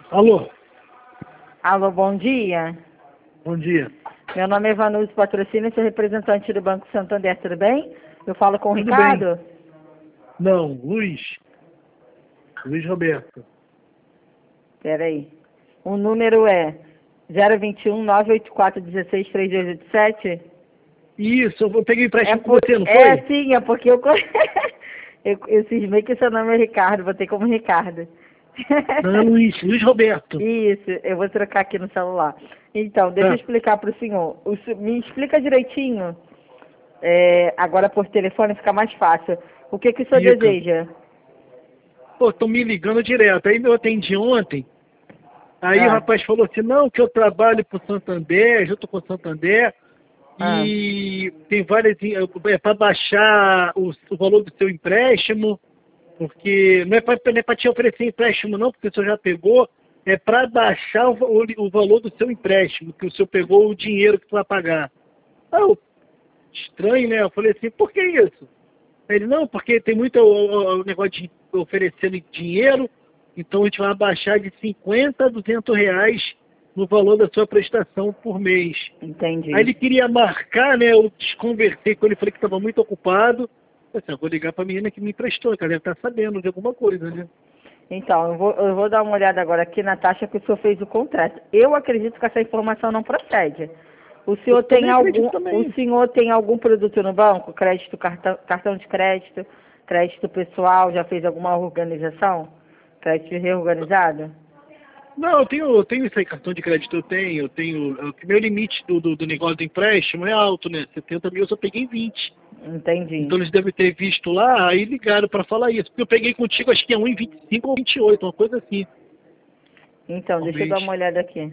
Alô, Alô, bom dia. bom dia. Meu nome é Vanucci Patrocínio, sou representante do Banco Santander, tudo bem? Eu falo com o Tudo bem? Ricardo? Não, Luiz Roberto. Peraí. O número é 021 984 16 3287? Isso, eu peguei empréstimo com Por... você, não É, foi? sim, é porque eu cismei que seu nome é Ricardo, botei como Ricardo. Não, Luiz Roberto. Isso, eu vou trocar aqui no celular. Então, deixa eu Tá, explicar para o senhor. Me explica direitinho, agora por telefone fica mais fácil. O que o senhor fica. deseja? Pô, estão me ligando direto. Aí eu atendi ontem. Aí o Ah, rapaz falou assim, não, que eu trabalho pro Santander, junto com o Santander, ah. e tem várias, para baixar o valor do seu empréstimo, porque não é para te oferecer empréstimo não, porque o senhor já pegou, é para baixar o valor do seu empréstimo, que o senhor pegou o dinheiro que tu vai pagar. Ah, estranho, né? Eu falei assim, por que isso? Ele, não, porque tem muito o negócio de oferecendo dinheiro, então a gente vai abaixar de 50 a R$ 200 no valor da sua prestação por mês. Aí Entendi. ele queria marcar, né? Eu desconversei com ele, falei que estava muito ocupado. Eu falei assim, eu vou ligar para a menina que me emprestou, que ela deve estar sabendo de alguma coisa, né? Então, eu vou dar uma olhada agora aqui na taxa que o senhor fez o contrato. Eu acredito que essa informação não procede. Eu também acredito O também. senhor tem algum produto no banco? Crédito, cartão de crédito, crédito pessoal, já fez alguma organização? Crédito reorganizado? Não, eu tenho isso aí, cartão de crédito meu limite do negócio do empréstimo é alto, né? 70 mil eu só peguei 20. Entendi. Então eles devem ter visto lá, aí ligaram para falar isso. Porque eu peguei contigo, acho que é 1,25 ou 28, uma coisa assim, Então, ao deixa eu mês. dar uma olhada aqui.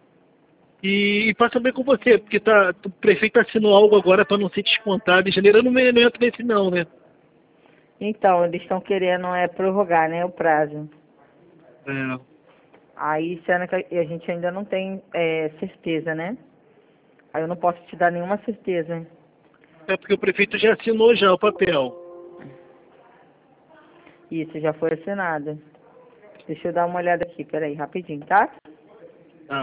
E para saber com você, porque o prefeito assinou algo agora para não ser descontado. Em janeiro eu não entro nesse não, né? Então, eles estão querendo prorrogar, né, o prazo. É, Aí, sendo que a gente ainda não tem certeza, né? Aí eu não posso te dar nenhuma certeza. é porque o prefeito já assinou já o papel. Isso, já foi assinado. Deixa eu dar uma olhada aqui, peraí, rapidinho, tá? Tá.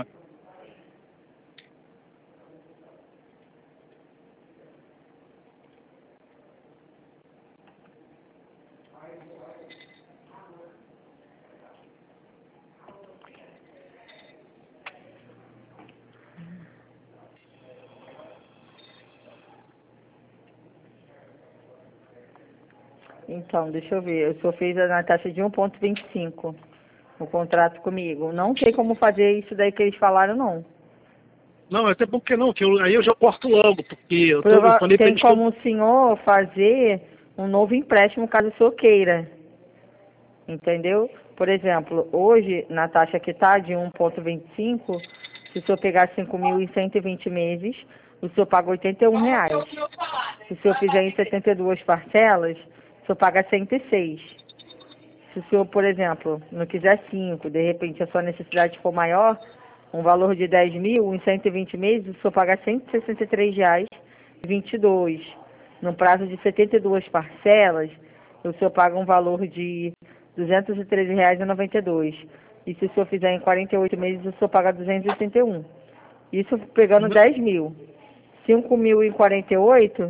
Então, deixa eu ver. O senhor fez na taxa de 1,25 o contrato comigo. Não sei como fazer isso daí que eles falaram, não. Não, até porque não, aí eu já corto logo, porque eu falei para Tem eles que eu... como o senhor fazer um novo empréstimo caso o senhor queira. Entendeu? Por exemplo, hoje, na taxa que está de 1,25, se o senhor pegar 5.120 meses, o senhor paga R$ 81. Se o senhor fizer em 72 parcelas, o senhor paga 106. Se o senhor, por exemplo, não quiser 5, de repente a sua necessidade for maior, um valor de 10 mil, em 120 meses, o senhor paga R$ 163,22. No prazo de 72 parcelas, o senhor paga um valor de R$ 213,92. E se o senhor fizer em 48 meses, o senhor paga 281. Isso pegando 10 mil. 5.000 em 48,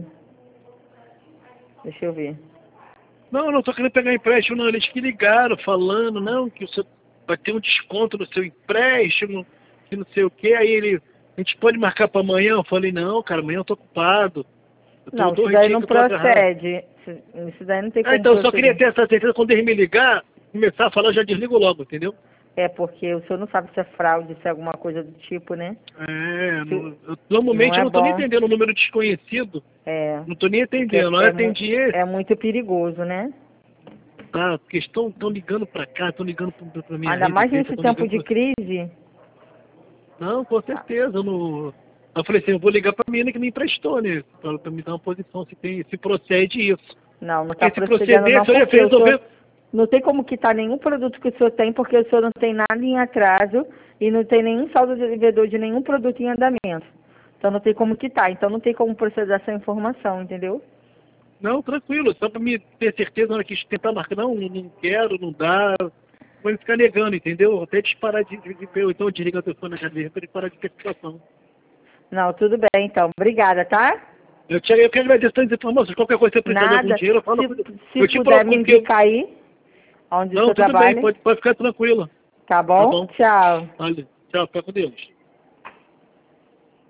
deixa eu ver. Não, eu não tô querendo pegar empréstimo, não. Eles que ligaram falando, não, que o senhor vai ter um desconto no seu empréstimo, que não sei o quê. A gente pode marcar para amanhã? Eu falei, não, cara, amanhã eu tô ocupado. Eu tenho Não, isso 2 daí dias não que eu tô agarrado. procede. Isso daí não tem Ah, como então eu só queria proceder. ter essa certeza quando eles me ligar, começar a falar, eu já desligo logo, entendeu? É porque o senhor não sabe se é fraude, se é alguma coisa do tipo, né? É, Se- Não normalmente eu é não tô nem bom. entendendo o número desconhecido. É, Não tô nem porque entendendo. Eu atendi esse. é muito perigoso, né? Tá, porque estão ligando pra cá, estão ligando pra minha Ainda mais residência, nesse estão tempo ligando de pra... crise. Não, com Ah, certeza. Eu, não... eu falei assim, eu vou ligar pra menina que me emprestou, né? Pra me dar uma posição se procede isso. não, não está Porque se procedendo proceder, não, se eu ia porque o senhor resolver... não tem como quitar nenhum produto que o senhor tem, porque o senhor não tem nada em atraso e não tem nenhum saldo de devedor de nenhum produto em andamento. Então não tem como quitar, então não tem como proceder essa informação, entendeu? Não, tranquilo, só pra me ter certeza na hora que tentar marcar. Não, não quero, não dá. Pode ficar negando, entendeu? Até disparar ou então desliga o telefone na cadeira para ele parar de ter situação. Não, tudo bem, então. Obrigada, tá? Eu que agradeço todas as informações. Qualquer coisa, você precisar de algum Nada. dinheiro, eu falo. Se puder me indicar aí, onde o senhor Não, tudo trabalha. bem, pode ficar tranquila. Tá bom? Tá bom? Tchau. Olha, tchau, fica com Deus.